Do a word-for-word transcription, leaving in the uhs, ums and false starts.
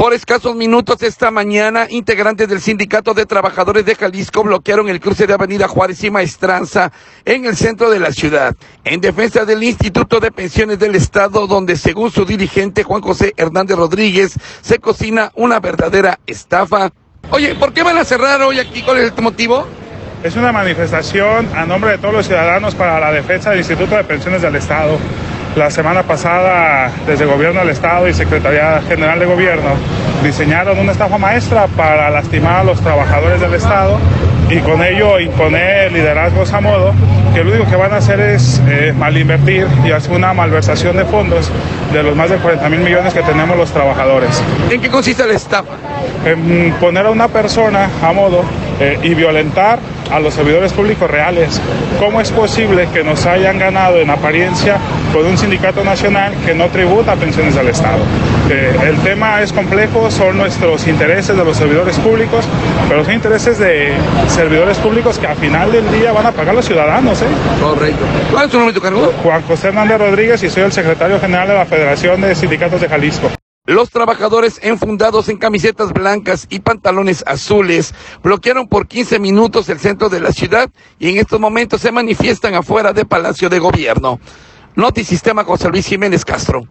Por escasos minutos esta mañana, integrantes del Sindicato de Trabajadores de Jalisco bloquearon el cruce de Avenida Juárez y Maestranza en el centro de la ciudad, en defensa del Instituto de Pensiones del Estado, donde según su dirigente Juan José Hernández Rodríguez, se cocina una verdadera estafa. Oye, ¿por qué van a cerrar hoy aquí? ¿Cuál es el motivo? Es una manifestación a nombre de todos los ciudadanos para la defensa del Instituto de Pensiones del Estado. La semana pasada, desde el Gobierno del Estado y Secretaría General de Gobierno, diseñaron una estafa maestra para lastimar a los trabajadores del Estado y con ello imponer liderazgos a modo que lo único que van a hacer es eh, malinvertir y hacer una malversación de fondos de los más de cuarenta mil millones que tenemos los trabajadores. ¿En qué consiste la estafa? En poner a una persona a modo eh, y violentar a los servidores públicos reales. ¿Cómo es posible que nos hayan ganado en apariencia con un sindicato nacional que no tributa pensiones al Estado? Eh, el tema es complejo, son nuestros intereses de los servidores públicos, pero son intereses de servidores públicos que al final del día van a pagar los ciudadanos, ¿eh? Correcto. ¿Cuál es tu nombre y tu cargo? Juan José Hernández Rodríguez y soy el secretario general de la Federación de Sindicatos de Jalisco. Los trabajadores enfundados en camisetas blancas y pantalones azules bloquearon por quince minutos el centro de la ciudad y en estos momentos se manifiestan afuera del Palacio de Gobierno. Notisistema José Luis Jiménez Castro.